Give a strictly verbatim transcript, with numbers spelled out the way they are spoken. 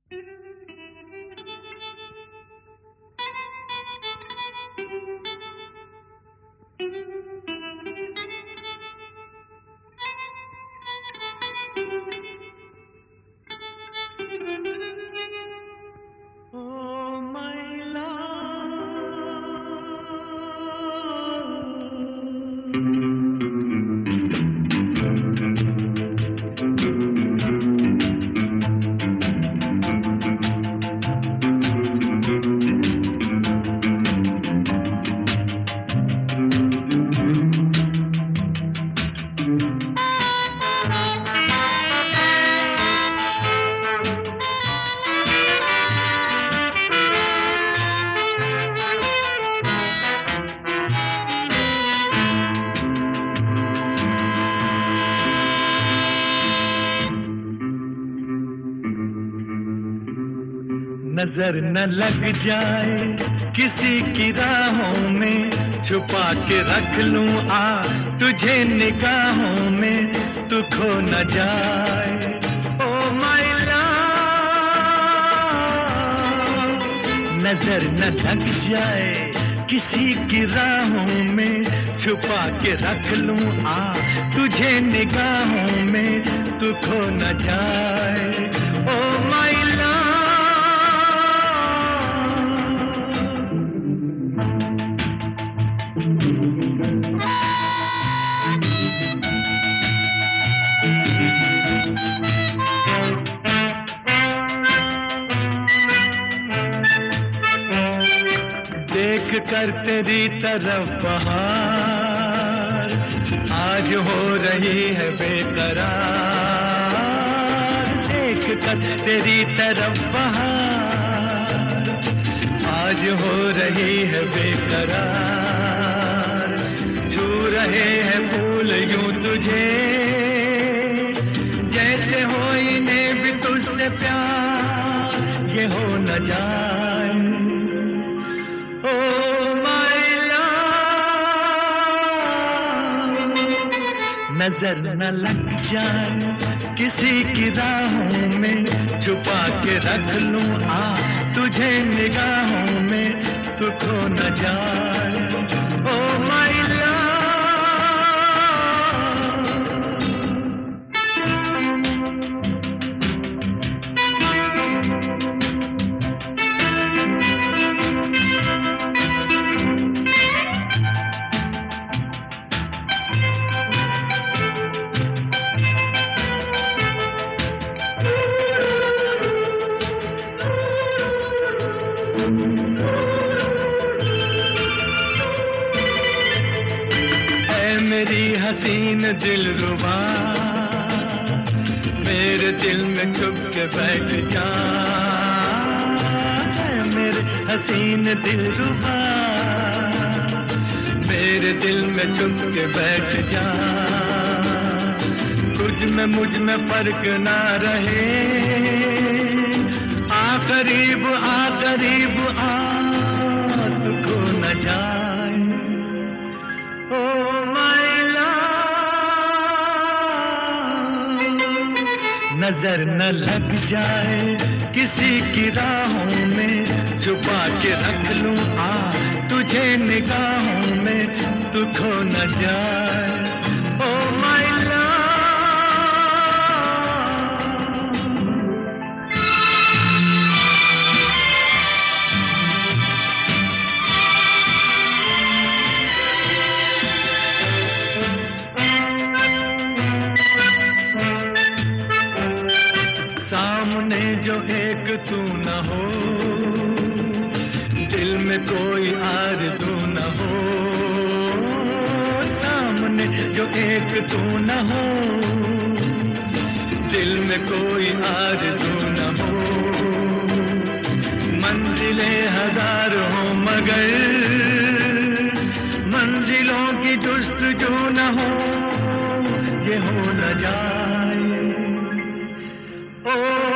नजर न लग जाए किसी की राहों में, छुपा के रख लूं आ तुझे निगाहों में, तू खो न जाए ओ माय लव। नजर न लग जाए किसी की राहों में, छुपा के रख लूं आ तुझे निगाहों में, तू खो न जाए ओ माय लव। देख कर तेरी तरफ बहार आज हो रही है बेकरार, देख कर तेरी तरफ बहार आज हो रही है बेकरार। छू रहे हैं फूल यूं तुझे जैसे हो इन्हें भी तुझसे प्यार, ये हो न जाए ओ माय लव। नजर न लग जाए किसी की राहों में, छुपा के रख लूं आ तुझे निगाहों में, तू खो न जाए ओ माय लव। मेरी हसीन दिलरुबा मेरे दिल में छुप के बैठ जा, मेरे हसीन दिलरुबा मेरे दिल में छुप के बैठ जा। तुझ में मुझ में फर्क ना रहे, आ करीब आ करीब आ तू खो न जाए ओ माय लव। नजर न लग जाए किसी की राहों में, छुपा के रख लूं आ तुझे निगाहों में, तू खो न जाए ओ माय लव। सामने जो एक तू न हो, दिल में कोई आरज़ू न हो, सामने जो एक तू न हो, दिल में कोई आरज़ू न हो। मंजिलें हजार हो मगर मंजिलों की जुस्तजू न हो, ये हो न जाए ओ